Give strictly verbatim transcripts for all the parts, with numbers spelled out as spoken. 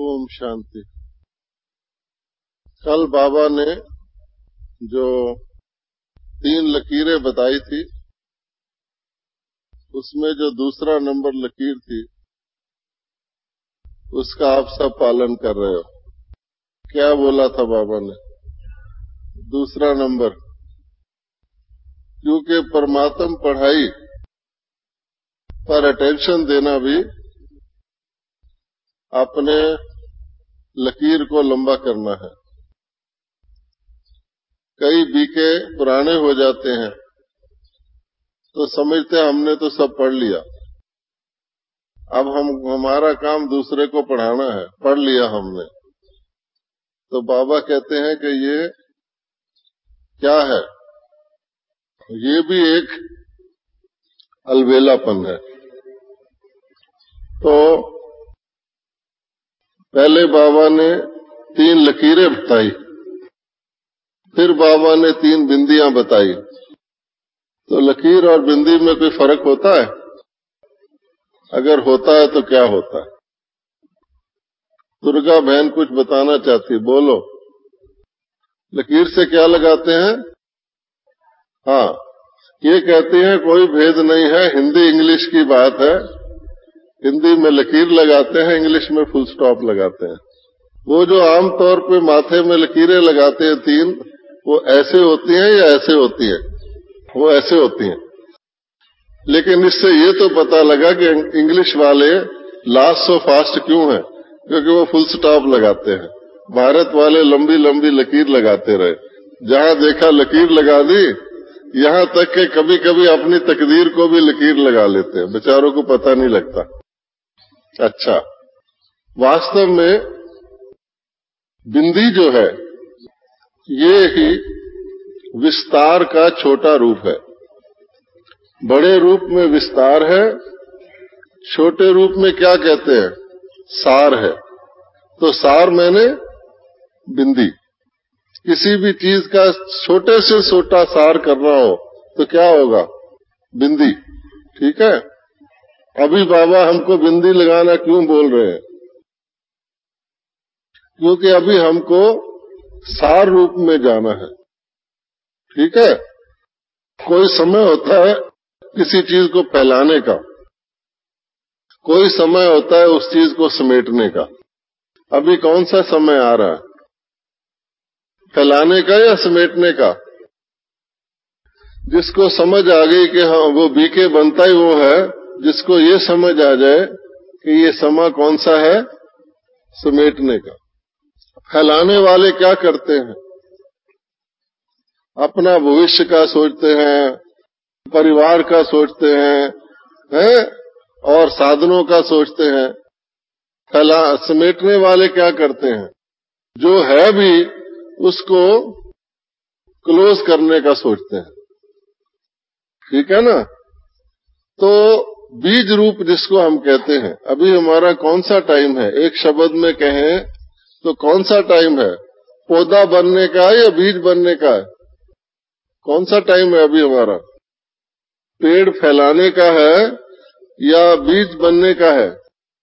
ओम शांति। कल बाबा ने जो तीन लकीरें बताई थी, उसमें जो दूसरा नंबर लकीर थी उसका आप सब पालन कर रहे हो। क्या बोला था बाबा ने? दूसरा नंबर, क्योंकि परमात्म पढ़ाई पर अटेंशन देना भी अपने लकीर को लंबा करना है। कई बीके पुराने हो जाते हैं तो समझते हैं हमने तो सब पढ़ लिया, अब हम हमारा काम दूसरे को पढ़ाना है, पढ़ लिया हमने। तो बाबा कहते हैं कि ये क्या है? ये भी एक अलबेलापन है। तो पहले बाबा ने तीन लकीरें बताई, फिर बाबा ने तीन बिंदियां बताई। तो लकीर और बिंदी में कोई फर्क होता है? अगर होता है तो क्या होता है? दुर्गा बहन कुछ बताना चाहती, बोलो। लकीर से क्या लगाते हैं? हाँ, ये कहते हैं कोई भेद नहीं है, हिंदी इंग्लिश की बात है। हिंदी में लकीर लगाते हैं, इंग्लिश में फुल स्टॉप लगाते हैं। वो जो आम तौर पे माथे में लकीरें लगाते हैं तीन, वो ऐसे होती हैं या ऐसे होती हैं? वो ऐसे होती हैं। लेकिन इससे ये तो पता लगा कि इंग्लिश वाले लास्ट सो फास्ट क्यों हैं, क्योंकि वो फुल स्टॉप लगाते हैं। भारत वाले लंबी लंबी लकीर लगाते रहे, जहां देखा लकीर लगा दी, यहां तक कि कभी कभी अपनी तकदीर को भी लकीर लगा लेते हैं, बेचारों को पता नहीं लगता। अच्छा, वास्तव में बिंदी जो है ये ही विस्तार का छोटा रूप है। बड़े रूप में विस्तार है, छोटे रूप में क्या कहते हैं? सार है। तो सार मैंने बिंदी। किसी भी चीज का छोटे से छोटा सार करना हो तो क्या होगा? बिंदी। ठीक है। अभी बाबा हमको बिंदी लगाना क्यों बोल रहे हैं? क्योंकि अभी हमको सार रूप में जाना है। ठीक है। कोई समय होता है किसी चीज को फैलाने का, कोई समय होता है उस चीज को समेटने का। अभी कौन सा समय आ रहा है? फैलाने का या समेटने का? जिसको समझ आ गई कि हाँ वो बीके बनता ही वो है, जिसको ये समझ आ जाए कि ये समय कौन सा है? समेटने का। फैलाने वाले क्या करते हैं? अपना भविष्य का सोचते हैं, परिवार का सोचते हैं, हैं? और साधनों का सोचते हैं। फैला समेटने वाले क्या करते हैं? जो है भी उसको क्लोज करने का सोचते हैं। ठीक है ना? तो बीज रूप जिसको हम कहते हैं, अभी हमारा कौन सा टाइम है? एक शब्द में कहें तो कौन सा टाइम है? पौधा बनने का या बीज बनने का है? कौन सा टाइम है अभी हमारा? पेड़ फैलाने का है या बीज बनने का है?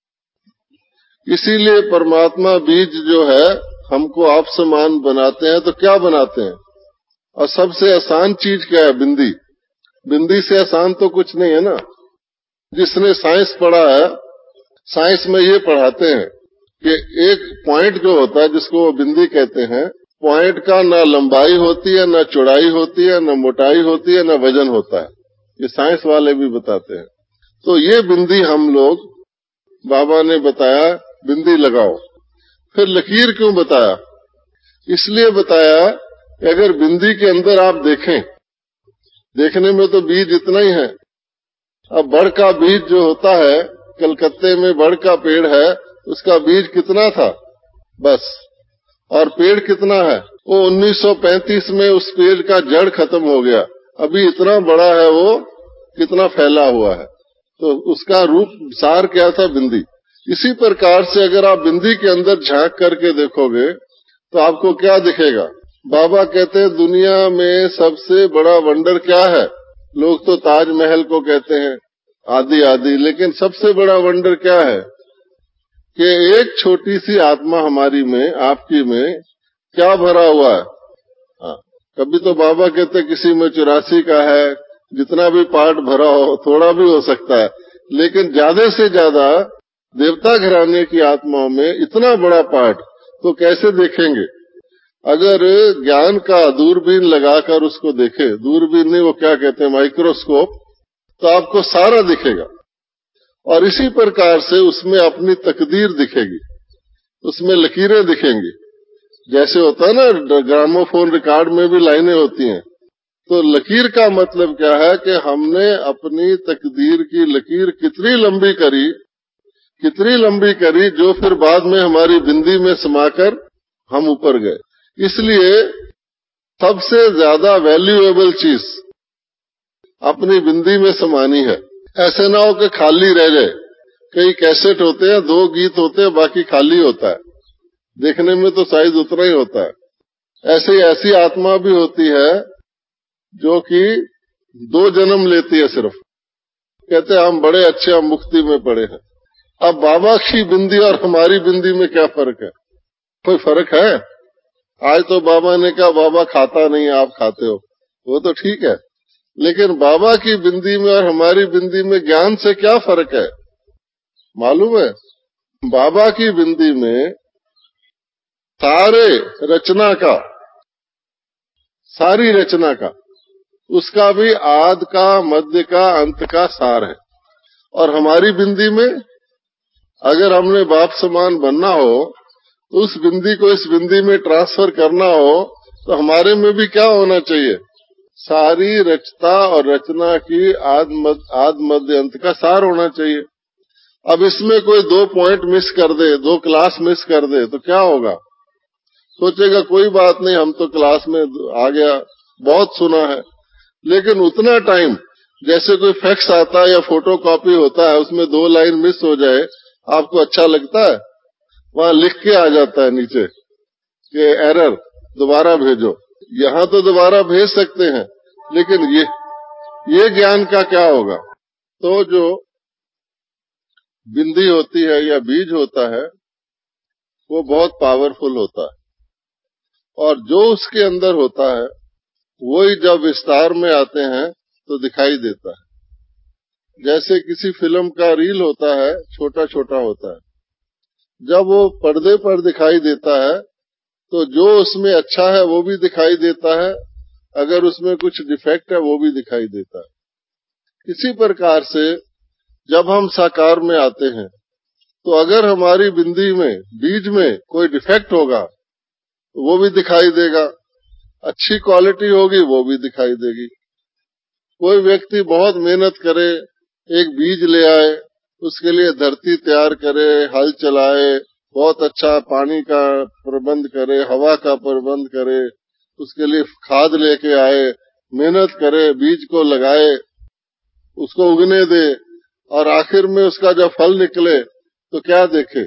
इसीलिए परमात्मा बीज जो है हमको आप समान बनाते हैं। तो क्या बनाते हैं? और सबसे आसान चीज क्या है? बिंदी। बिंदी से आसान तो कुछ नहीं है ना। जिसने साइंस पढ़ा है, साइंस में ये पढ़ाते हैं कि एक पॉइंट जो होता है जिसको वो बिंदी कहते हैं, पॉइंट का ना लंबाई होती है, ना चौड़ाई होती है, ना मोटाई होती है, ना वजन होता है। ये साइंस वाले भी बताते हैं। तो ये बिंदी हम लोग, बाबा ने बताया बिंदी लगाओ। फिर लकीर क्यों बताया? इसलिए बताया कि अगर बिंदी के अंदर आप देखें, देखने में तो बीज इतना ही है। अब बड़ का बीज जो होता है, कलकत्ते में बड़ का पेड़ है, उसका बीज कितना था? बस। और पेड़ कितना है? वो उन्नीस सौ पैंतीस में उस पेड़ का जड़ खत्म हो गया। अभी इतना बड़ा है, वो कितना फैला हुआ है। तो उसका रूप सार क्या था? बिंदी। इसी प्रकार से अगर आप बिंदी के अंदर झांक करके देखोगे तो आपको क्या दिखेगा? बाबा कहते हैं दुनिया में सबसे बड़ा वंडर क्या है? लोग तो ताजमहल को कहते हैं आदि आदि, लेकिन सबसे बड़ा वंडर क्या है? कि एक छोटी सी आत्मा हमारी में, आपकी में क्या भरा हुआ है। हाँ, कभी तो बाबा कहते किसी में चौरासी का है, जितना भी पार्ट भरा हो, थोड़ा भी हो सकता है, लेकिन ज्यादा से ज्यादा देवता घराने की आत्माओं में इतना बड़ा पार्ट तो कैसे देखेंगे। अगर ज्ञान का दूरबीन लगाकर उसको देखे, दूरबीन नहीं, वो क्या कहते हैं, माइक्रोस्कोप, तो आपको सारा दिखेगा। और इसी प्रकार से उसमें अपनी तकदीर दिखेगी, उसमें लकीरें दिखेंगी। जैसे होता है ना ग्रामोफोन रिकॉर्ड में भी लाइनें होती हैं, तो लकीर का मतलब क्या है कि हमने अपनी तकदीर की लकीर कितनी लंबी करी, कितनी लंबी करी, जो फिर बाद में हमारी बिंदी में समाकर हम ऊपर गए। इसलिए सबसे ज्यादा वैल्यूएबल चीज अपनी बिंदी में समानी है। ऐसे ना हो कि खाली रह जाए। कई कैसेट होते हैं, दो गीत होते हैं, बाकी खाली होता है, देखने में तो साइज उतना ही होता है। ऐसे ऐसी आत्मा भी होती है जो कि दो जन्म लेती है सिर्फ, कहते हैं हम बड़े अच्छे, हम मुक्ति में पड़े हैं। अब बाबा की बिंदी और हमारी बिंदी में क्या फर्क है? कोई फर्क है? आज तो बाबा ने कहा बाबा खाता नहीं, आप खाते हो, वो तो ठीक है, लेकिन बाबा की बिंदी में और हमारी बिंदी में ज्ञान से क्या फर्क है मालूम है? बाबा की बिंदी में सारे रचना का, सारी रचना का, उसका भी आद का, मध्य का, अंत का सार है। और हमारी बिंदी में अगर हमने बाप समान बनना हो, तो उस बिंदी को इस बिंदी में ट्रांसफर करना हो, तो हमारे में भी क्या होना चाहिए? सारी रचता और रचना की आद मध्य अंत का सार होना चाहिए। अब इसमें कोई दो पॉइंट मिस कर दे, दो क्लास मिस कर दे, तो क्या होगा? सोचेगा कोई बात नहीं, हम तो क्लास में आ गया, बहुत सुना है। लेकिन उतना टाइम, जैसे कोई फैक्स आता है या फोटो कॉपी होता है, उसमें दो लाइन मिस हो जाए, आपको अच्छा लगता है? वहां लिख के आ जाता है नीचे कि एरर, दोबारा भेजो। यहां तो दोबारा भेज सकते हैं, लेकिन ये ये ज्ञान का क्या होगा? तो जो बिंदी होती है या बीज होता है, वो बहुत पावरफुल होता है, और जो उसके अंदर होता है वही जब विस्तार में आते हैं तो दिखाई देता है। जैसे किसी फिल्म का रील होता है, छोटा छोटा होता है, जब वो पर्दे पर दिखाई देता है तो जो उसमें अच्छा है वो भी दिखाई देता है, अगर उसमें कुछ डिफेक्ट है वो भी दिखाई देता है। इसी प्रकार से जब हम साकार में आते हैं, तो अगर हमारी बिंदी में, बीज में कोई डिफेक्ट होगा तो वो भी दिखाई देगा, अच्छी क्वालिटी होगी वो भी दिखाई देगी। कोई व्यक्ति बहुत मेहनत करे, एक बीज ले आए, उसके लिए धरती तैयार करे, हल चलाए, बहुत अच्छा पानी का प्रबंध करे, हवा का प्रबंध करे, उसके लिए खाद लेके आए, मेहनत करे, बीज को लगाए, उसको उगने दे, और आखिर में उसका जब फल निकले तो क्या देखे?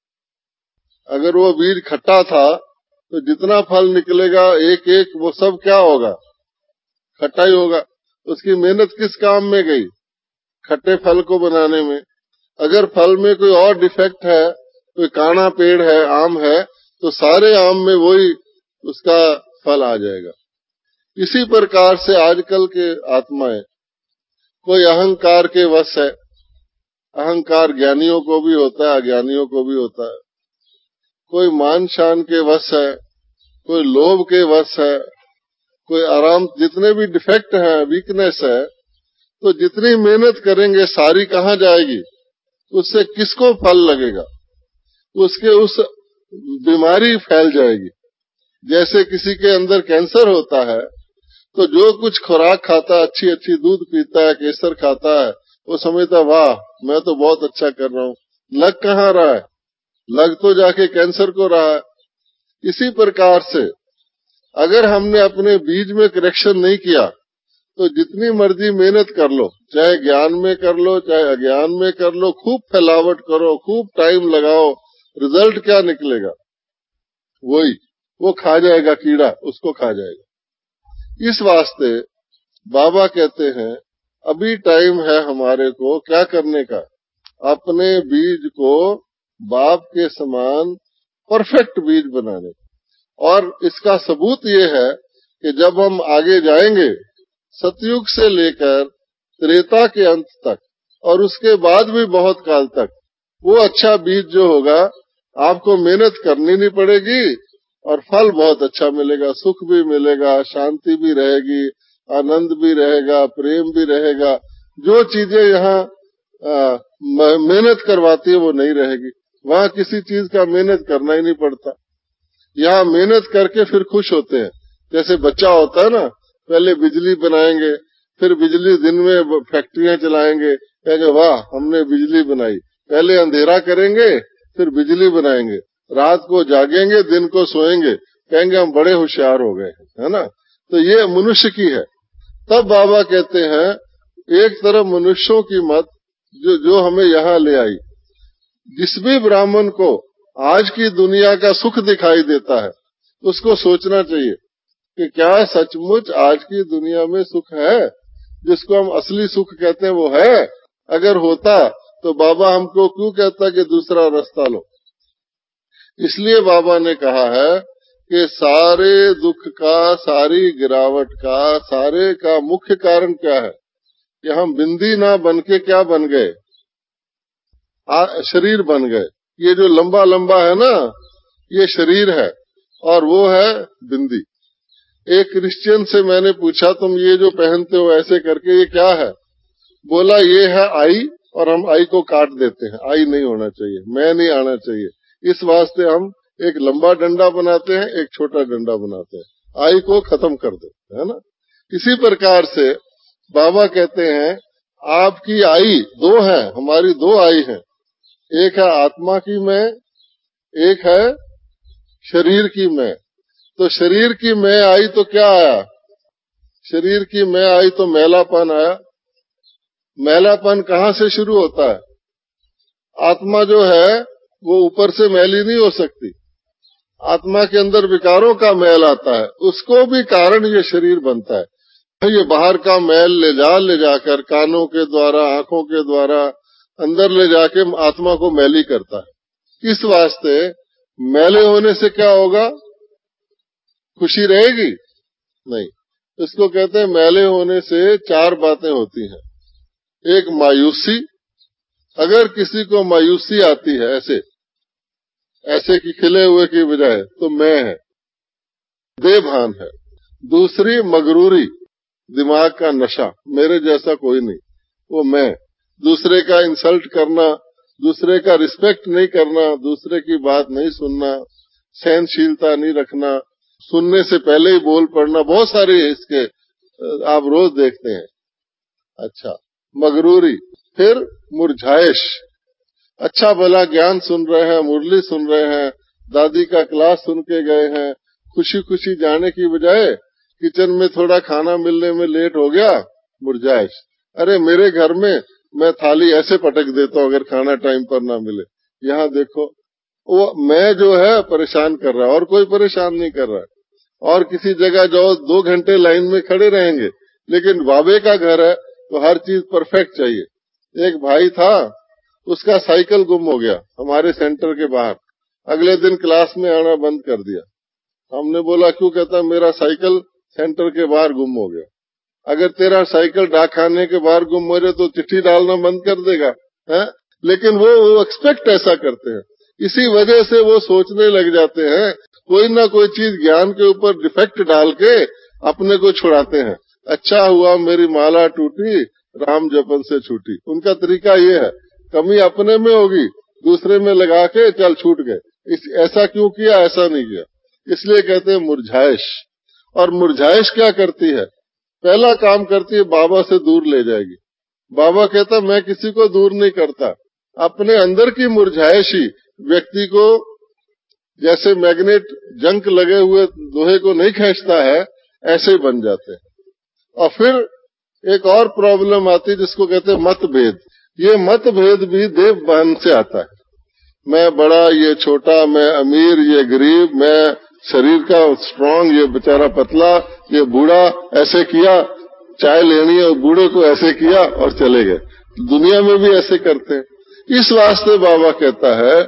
अगर वो बीज खट्टा था तो जितना फल निकलेगा एक एक, वो सब क्या होगा? खट्टा ही होगा। उसकी मेहनत किस काम में गई? खट्टे फल को बनाने में। अगर फल में कोई और डिफेक्ट है, कोई काना पेड़ है, आम है, तो सारे आम में वही उसका फल आ जाएगा। इसी प्रकार से आजकल के आत्माएं, कोई अहंकार के वश है, अहंकार ज्ञानियों को भी होता है, अज्ञानियों को भी होता है। कोई मान शान के वश है, कोई लोभ के वश है, कोई आराम, जितने भी डिफेक्ट है, वीकनेस है, तो जितनी मेहनत करेंगे सारी कहाँ जाएगी? उससे किसको फल लगेगा? उसके उस बीमारी फैल जाएगी। जैसे किसी के अंदर कैंसर होता है, तो जो कुछ खुराक खाता है, अच्छी अच्छी दूध पीता है, केसर खाता है, वो समझता वाह मैं तो बहुत अच्छा कर रहा हूँ। लग कहाँ रहा है? लग तो जाके कैंसर को रहा है। इसी प्रकार से अगर हमने अपने बीज में करेक्शन नहीं किया, तो जितनी मर्जी मेहनत कर लो, चाहे ज्ञान में कर लो, चाहे अज्ञान में कर लो, खूब फैलावट करो, खूब टाइम लगाओ, रिजल्ट क्या निकलेगा? वही, वो खा जाएगा कीड़ा, उसको खा जाएगा। इस वास्ते बाबा कहते हैं अभी टाइम है हमारे को क्या करने का? अपने बीज को बाप के समान परफेक्ट बीज बनाने। और इसका सबूत ये है कि जब हम आगे जाएंगे सतयुग से लेकर त्रेता के अंत तक और उसके बाद भी बहुत काल तक, वो अच्छा बीज जो होगा आपको मेहनत करनी नहीं पड़ेगी और फल बहुत अच्छा मिलेगा, सुख भी मिलेगा, शांति भी रहेगी, आनंद भी रहेगा, प्रेम भी रहेगा। जो चीजें यहाँ मेहनत करवाती है वो नहीं रहेगी। वहाँ किसी चीज का मेहनत करना ही नहीं पड़ता। यहाँ मेहनत करके फिर खुश होते हैं। जैसे बच्चा होता है ना, पहले बिजली बनाएंगे, फिर बिजली दिन में फैक्ट्रियां चलाएंगे, कहेंगे वाह हमने बिजली बनाई। पहले अंधेरा करेंगे फिर बिजली बनाएंगे, रात को जागेंगे दिन को सोएंगे, कहेंगे हम बड़े होशियार हो गए, है ना। तो ये मनुष्य की है। तब बाबा कहते हैं एक तरफ मनुष्यों की मत जो जो हमें यहाँ ले आई। जिस भी ब्राह्मण को आज की दुनिया का सुख दिखाई देता है उसको सोचना चाहिए कि क्या सचमुच आज की दुनिया में सुख है, जिसको हम असली सुख कहते हैं वो है। अगर होता तो बाबा हमको क्यों कहता कि दूसरा रास्ता लो। इसलिए बाबा ने कहा है कि सारे दुख का, सारी गिरावट का, सारे का मुख्य कारण क्या है कि हम बिंदी ना बन के क्या बन गए, शरीर बन गए। ये जो लंबा लंबा है ना ये शरीर है और वो है बिंदी। एक क्रिश्चियन से मैंने पूछा तुम ये जो पहनते हो ऐसे करके ये क्या है? बोला ये है आई और हम आई को काट देते हैं। आई नहीं होना चाहिए, मैं नहीं आना चाहिए, इस वास्ते हम एक लंबा डंडा बनाते हैं, एक छोटा डंडा बनाते हैं, आई को खत्म कर देते हैं, है ना। इसी प्रकार से बाबा कहते हैं आपकी आई दो है, हमारी दो आई है। एक है आत्मा की मैं, एक है शरीर की मैं। तो शरीर की मैं आई तो क्या आया? शरीर की मैं आई तो मैलापन आया। मैलापन कहाँ से शुरू होता है? आत्मा जो है वो ऊपर से मैली नहीं हो सकती। आत्मा के अंदर विकारों का मैल आता है, उसको भी कारण ये शरीर बनता है। ये बाहर का मैल ले जा ले जाकर कानों के द्वारा, आंखों के द्वारा अंदर ले जाके आत्मा को मैली करता है। इस वास्ते मैले होने से क्या होगा? खुशी रहेगी? नहीं। इसको कहते हैं मैले होने से चार बातें होती हैं। एक मायूसी, अगर किसी को मायूसी आती है ऐसे ऐसे कि खिले हुए की बजाय, तो मैं है, देभान है। दूसरी मगरूरी, दिमाग का नशा, मेरे जैसा कोई नहीं, वो मैं। दूसरे का इंसल्ट करना, दूसरे का रिस्पेक्ट नहीं करना, दूसरे की बात नहीं सुनना, सहनशीलता नहीं रखना, सुनने से पहले ही बोल पड़ना, बहुत सारे इसके आप रोज देखते हैं। अच्छा, मगरूरी। फिर मुरझाइश, अच्छा भला ज्ञान सुन रहे हैं, मुरली सुन रहे हैं, दादी का क्लास सुन के गए हैं, खुशी खुशी जाने की बजाय किचन में थोड़ा खाना मिलने में लेट हो गया, मुरझाइश। अरे मेरे घर में मैं थाली ऐसे पटक देता हूँ अगर खाना टाइम पर ना मिले। यहाँ देखो, वो मैं जो है परेशान कर रहा है और कोई परेशान नहीं कर रहा है। और किसी जगह जाओ दो घंटे लाइन में खड़े रहेंगे, लेकिन बाबे का घर है तो हर चीज परफेक्ट चाहिए। एक भाई था, उसका साइकिल गुम हो गया हमारे सेंटर के बाहर। अगले दिन क्लास में आना बंद कर दिया। हमने बोला क्यों? कहता मेरा साइकिल सेंटर के बाहर गुम हो गया। अगर तेरा साइकिल डाकखाने के बाहर गुम हो जाए तो चिट्ठी डालना बंद कर देगा, है? लेकिन वो, वो एक्सपेक्ट ऐसा करते हैं। इसी वजह से वो सोचने लग जाते हैं, कोई ना कोई चीज ज्ञान के ऊपर डिफेक्ट डाल के अपने को छुड़ाते हैं। अच्छा हुआ मेरी माला टूटी, राम जपन से छूटी। उनका तरीका ये है, कमी अपने में होगी, दूसरे में लगा के चल छूट गए। इस ऐसा क्यों किया? ऐसा नहीं किया। इसलिए कहते हैं मुरझाइश। और मुरझाइश क्या करती है? पहला काम करती है, बाबा से दूर ले जाएगी। बाबा कहता मैं किसी को दूर नहीं करता। अपने अंदर की मुरझाइश ही व्यक्ति को, जैसे मैग्नेट जंक लगे हुए लोहे को नहीं खींचता है, ऐसे बन जाते हैं। और फिर एक और प्रॉब्लम आती है जिसको कहते हैं मतभेद। ये मतभेद भी देव बहन से आता है। मैं बड़ा, ये छोटा, मैं अमीर, ये गरीब, मैं शरीर का स्ट्रांग, ये बेचारा पतला, ये बूढ़ा, ऐसे किया, चाय लेनी है और बूढ़े को ऐसे किया और चले गए। दुनिया में भी ऐसे करते हैं। इस वास्ते बाबा कहता है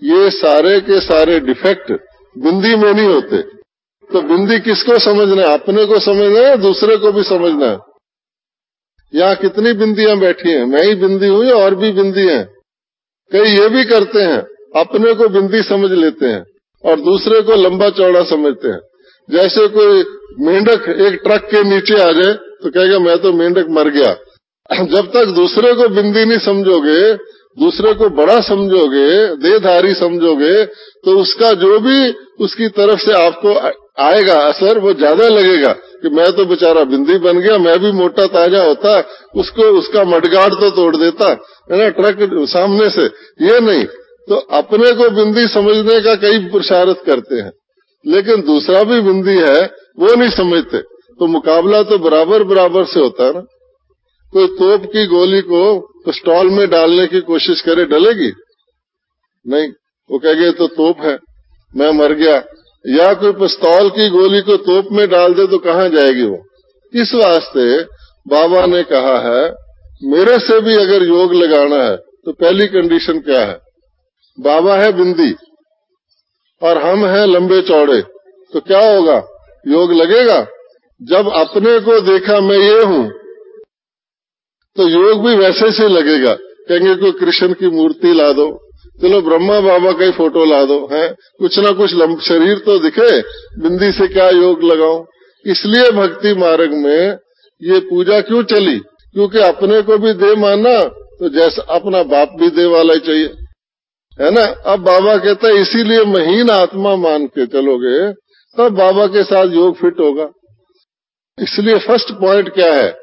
ये सारे के सारे डिफेक्ट बिंदी में नहीं होते। तो बिंदी किसको समझना है? अपने को समझना है, दूसरे को भी समझना है। यहाँ कितनी बिंदियां बैठी हैं? मैं ही बिंदी हूं या और भी बिंदी हैं? कई ये भी करते हैं, अपने को बिंदी समझ लेते हैं और दूसरे को लंबा चौड़ा समझते हैं। जैसे कोई मेंढक एक ट्रक के नीचे आ जाए तो कहेगा मैं तो मेंढक मर गया। जब तक दूसरे को बिंदी नहीं समझोगे, दूसरे को बड़ा समझोगे, देहधारी समझोगे, तो उसका जो भी उसकी तरफ से आपको आएगा असर वो ज्यादा लगेगा कि मैं तो बेचारा बिंदी बन गया, मैं भी मोटा ताजा होता, उसको उसका मडगाड़ तो तोड़ देता है ना ट्रक सामने से। ये नहीं, तो अपने को बिंदी समझने का कई पुरुषार्थ करते हैं, लेकिन दूसरा भी बिंदी है वो नहीं समझते। तो मुकाबला तो बराबर बराबर से होता है ना। कोई तोप की गोली को पिस्तौल में डालने की कोशिश करे, डलेगी नहीं, वो कहेगा तो तोप है, मैं मर गया। या कोई पिस्तौल की गोली को तोप में डाल दे तो कहां जाएगी वो। इस वास्ते बाबा ने कहा है मेरे से भी अगर योग लगाना है तो पहली कंडीशन क्या है? बाबा है बिंदी और हम हैं लंबे चौड़े, तो क्या होगा? योग लगेगा। जब अपने को देखा मैं ये हूं तो योग भी वैसे से लगेगा। कहेंगे कोई कृष्ण की मूर्ति ला दो, चलो ब्रह्मा बाबा का ही फोटो ला दो, है कुछ ना कुछ शरीर तो दिखे, बिंदी से क्या योग लगाऊं। इसलिए भक्ति मार्ग में ये पूजा क्यों चली? क्योंकि अपने को भी देह माना तो जैसा अपना बाप भी देह वाला ही चाहिए, है ना। अब बाबा कहता है इसीलिए महीन आत्मा मान के चलोगे तब बाबा के साथ योग फिट होगा। इसलिए फर्स्ट पॉइंट क्या है?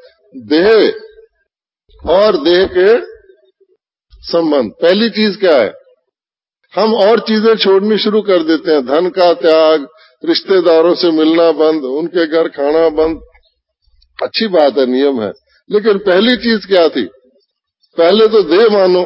देह और देह के संबंध। पहली चीज क्या है? हम और चीजें छोड़नी शुरू कर देते हैं, धन का त्याग, रिश्तेदारों से मिलना बंद, उनके घर खाना बंद। अच्छी बात है, नियम है, लेकिन पहली चीज क्या थी? पहले तो देह मानो,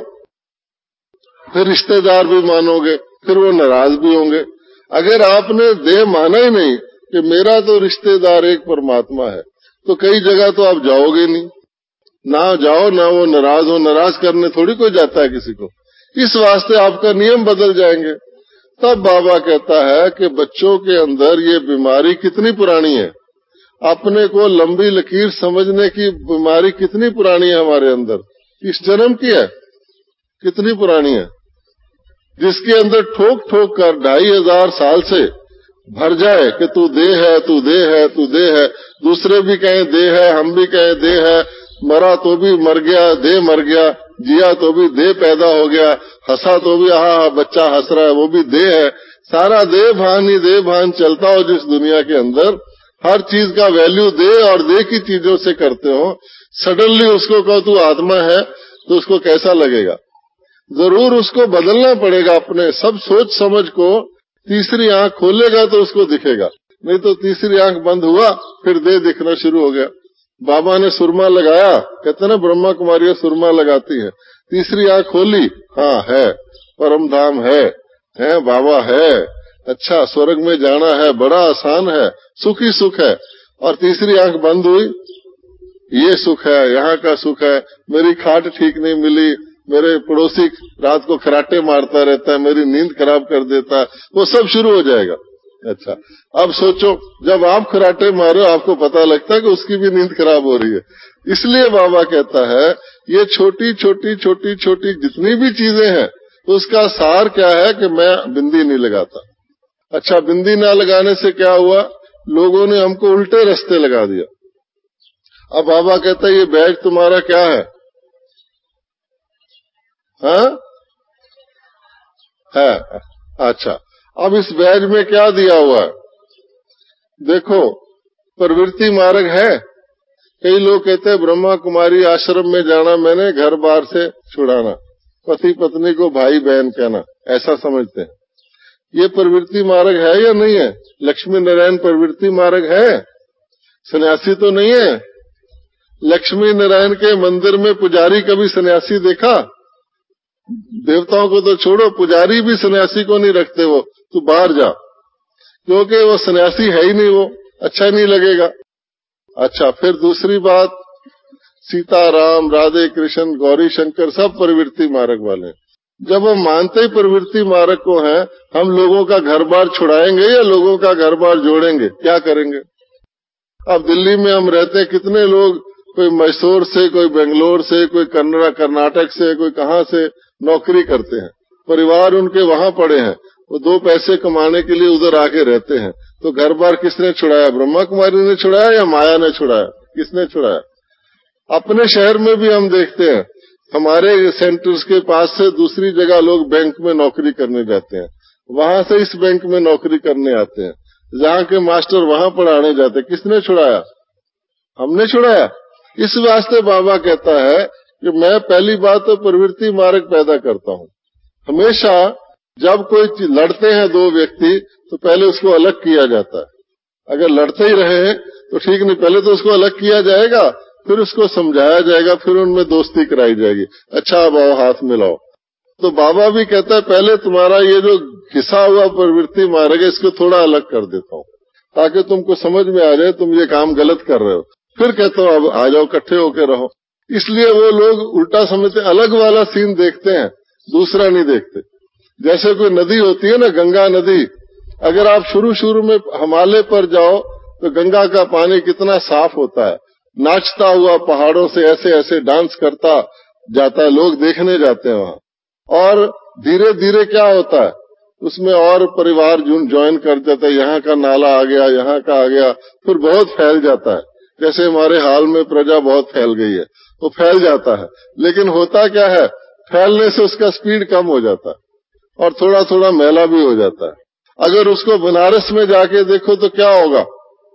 फिर रिश्तेदार भी मानोगे, फिर वो नाराज भी होंगे। अगर आपने देह माना ही नहीं कि मेरा तो रिश्तेदार एक परमात्मा है, तो कई जगह तो आप जाओगे नहीं, ना जाओ ना वो नाराज हो। नाराज करने थोड़ी कोई जाता है किसी को। इस वास्ते आपका नियम बदल जाएंगे। तब बाबा कहता है कि बच्चों के अंदर ये बीमारी कितनी पुरानी है, अपने को लंबी लकीर समझने की बीमारी कितनी पुरानी है हमारे अंदर, इस जन्म की है, कितनी पुरानी है, जिसके अंदर ठोक ठोक कर ढाई हजार साल से भर जाए कि तू देह है, तू देह है, तू देह है। दूसरे भी कहें देह है, हम भी कहें देह है, मरा तो भी मर गया, देह मर गया, जिया तो भी देह पैदा हो गया, हंसा तो भी आहा बच्चा हंस रहा है, वो भी देह है। सारा देह भान ही देह भान चलता हो जिस दुनिया के अंदर, हर चीज का वैल्यू देह और देह की चीजों से करते हो। सडनली उसको कहो तू आत्मा है तो उसको कैसा लगेगा? जरूर उसको बदलना पड़ेगा अपने सब सोच समझ को। तीसरी आंख खोलेगा तो उसको दिखेगा, नहीं तो तीसरी आंख बंद हुआ फिर देह दिखना शुरू हो गया। बाबा ने सुरमा लगाया, कहते ना ब्रह्मा कुमारियां सुरमा लगाती है, तीसरी आंख खोली, हाँ है, परम धाम है, है बाबा है, अच्छा स्वर्ग में जाना है, बड़ा आसान है, सुख ही सुख है। और तीसरी आंख बंद हुई, ये सुख है, यहाँ का सुख है, मेरी खाट ठीक नहीं मिली, मेरे पड़ोसी रात को खराटे मारता रहता है, मेरी नींद खराब कर देता है, वो सब शुरू हो जाएगा। अच्छा अब सोचो, जब आप खराटे मारो आपको पता लगता है कि उसकी भी नींद खराब हो रही है। इसलिए बाबा कहता है ये छोटी छोटी छोटी छोटी जितनी भी चीजें हैं उसका सार क्या है कि मैं बिंदी नहीं लगाता। अच्छा बिंदी ना लगाने से क्या हुआ? लोगों ने हमको उल्टे रास्ते लगा दिया। अब बाबा कहता है ये बैग तुम्हारा क्या है? हाँ है, अच्छा अब इस बैग में क्या दिया हुआ है? देखो प्रवृत्ति मार्ग है। कई लोग कहते हैं ब्रह्मा कुमारी आश्रम में जाना मैंने घर बार से छुड़ाना, पति पत्नी को भाई बहन कहना, ऐसा समझते हैं। ये प्रवृत्ति मार्ग है या नहीं है? लक्ष्मी नारायण प्रवृत्ति मार्ग है, सन्यासी तो नहीं है। लक्ष्मी नारायण के मंदिर में पुजारी कभी सन्यासी देखा? देवताओं को तो छोड़ो, पुजारी भी सन्यासी को नहीं रखते, वो तू बाहर जा, क्योंकि वो सन्यासी है ही नहीं, वो अच्छा नहीं लगेगा। अच्छा फिर दूसरी बात, सीता राम राधे कृष्ण गौरी शंकर सब प्रवृत्ति मार्ग वाले। जब हम मानते ही प्रवृत्ति मार्ग को हैं, हम लोगों का घर बार छुड़ाएंगे या लोगों का घर बार जोड़ेंगे? क्या करेंगे? अब दिल्ली में हम रहते हैं, कितने लोग, कोई मैसूर से, कोई बेंगलोर से, कोई कन्नड़ा कर्नाटक से, कोई कहां से नौकरी करते हैं, परिवार उनके वहां पड़े हैं, वो दो पैसे कमाने के लिए उधर आके रहते हैं। तो घर बार किसने छुड़ाया? ब्रह्मा कुमारी ने छुड़ाया या माया ने छुड़ाया? किसने छुड़ाया? अपने शहर में भी हम देखते हैं, हमारे सेंटर्स के पास से दूसरी जगह लोग बैंक में नौकरी करने जाते हैं, वहां से इस बैंक में नौकरी करने आते हैं, जहां के मास्टर वहां पढ़ाने जाते हैं। किसने छुड़ाया? हमने छुड़ाया। इस वास्ते बाबा कहता है कि मैं पहली बात तो प्रवृत्ति मार्ग पैदा करता हूं। हमेशा जब कोई लड़ते हैं दो व्यक्ति, तो पहले उसको अलग किया जाता है। अगर लड़ते ही रहे तो ठीक नहीं, पहले तो उसको अलग किया जाएगा, फिर उसको समझाया जाएगा, फिर उनमें दोस्ती कराई जाएगी। अच्छा अब आओ हाथ मिलाओ। तो बाबा भी कहता है पहले तुम्हारा ये जो घिसा हुआ प्रवृत्ति मार्ग है, इसको थोड़ा अलग कर देता हूँ, ताकि तुमको समझ में आ जाए तुम ये काम गलत कर रहे हो। फिर कहता हूँ अब आ जाओ, इकट्ठे होके रहो। इसलिए वो लोग उल्टा समझते, अलग वाला सीन देखते हैं, दूसरा नहीं देखते। जैसे कोई नदी होती है ना, गंगा नदी, अगर आप शुरू शुरू में हिमालय पर जाओ तो गंगा का पानी कितना साफ होता है, नाचता हुआ पहाड़ों से ऐसे ऐसे डांस करता जाता है, लोग देखने जाते हैं वहां। और धीरे धीरे क्या होता है, उसमें और परिवार ज्वाइन कर जाता है, यहाँ का नाला आ गया, यहाँ का आ गया, फिर बहुत फैल जाता है। जैसे हमारे हाल में प्रजा बहुत फैल गई है, वो फैल जाता है। लेकिन होता क्या है, फैलने से उसका स्पीड कम हो जाता है और थोड़ा थोड़ा मैला भी हो जाता है। अगर उसको बनारस में जाके देखो तो क्या होगा,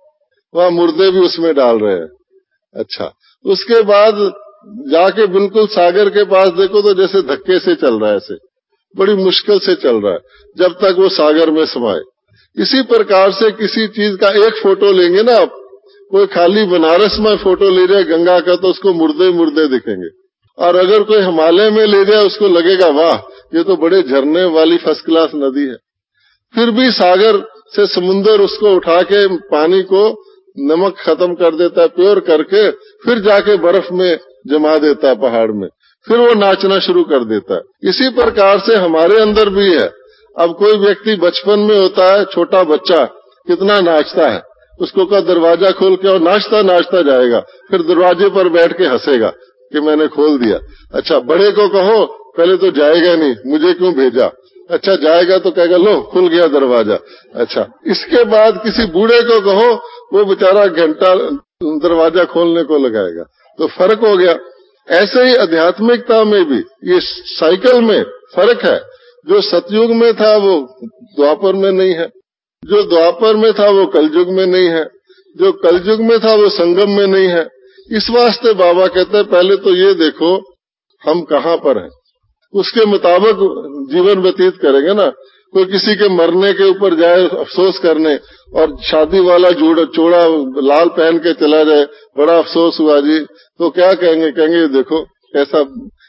वहां मुर्दे भी उसमें डाल रहे हैं। अच्छा, उसके बाद जाके बिल्कुल सागर के पास देखो तो जैसे धक्के से चल रहा है, ऐसे बड़ी मुश्किल से चल रहा है, जब तक वो सागर में समाये। इसी प्रकार से किसी चीज का एक फोटो लेंगे ना आप, कोई खाली बनारस में फोटो ले जाए गंगा का तो उसको मुर्दे मुर्दे दिखेंगे, और अगर कोई हिमालय में ले जाए उसको लगेगा वाह ये तो बड़े झरने वाली फर्स्ट क्लास नदी है। फिर भी सागर से समुन्दर उसको उठा के पानी को नमक खत्म कर देता है, प्योर करके, फिर जाके बर्फ में जमा देता है पहाड़ में, फिर वो नाचना शुरू कर देता है। इसी प्रकार से हमारे अंदर भी है। अब कोई व्यक्ति बचपन में होता है, छोटा बच्चा कितना नाचता है, उसको का दरवाजा खोल के और नाचता नाचता जाएगा, फिर दरवाजे पर बैठ के हंसेगा कि मैंने खोल दिया। अच्छा, बड़े को कहो पहले तो जाएगा नहीं, मुझे क्यों भेजा। अच्छा, जाएगा तो कहेगा लो खुल गया दरवाजा। अच्छा, इसके बाद किसी बूढ़े को कहो, वो बेचारा घंटा दरवाजा खोलने को लगाएगा, तो फर्क हो गया। ऐसे ही आध्यात्मिकता में भी ये साइकिल में फर्क है। जो सतयुग में था वो द्वापर में नहीं है, जो द्वापर में था वो कलयुग में नहीं है, जो कलयुग में था वो संगम में नहीं है। इस वास्ते बाबा कहते हैं पहले तो ये देखो हम कहाँ पर हैं, उसके मुताबिक जीवन व्यतीत करेंगे ना। कोई किसी के मरने के ऊपर जाए अफसोस करने और शादी वाला जोड़ा चोड़ा लाल पहन के चला जाए, बड़ा अफसोस हुआ जी, तो क्या कहेंगे, कहेंगे देखो कैसा।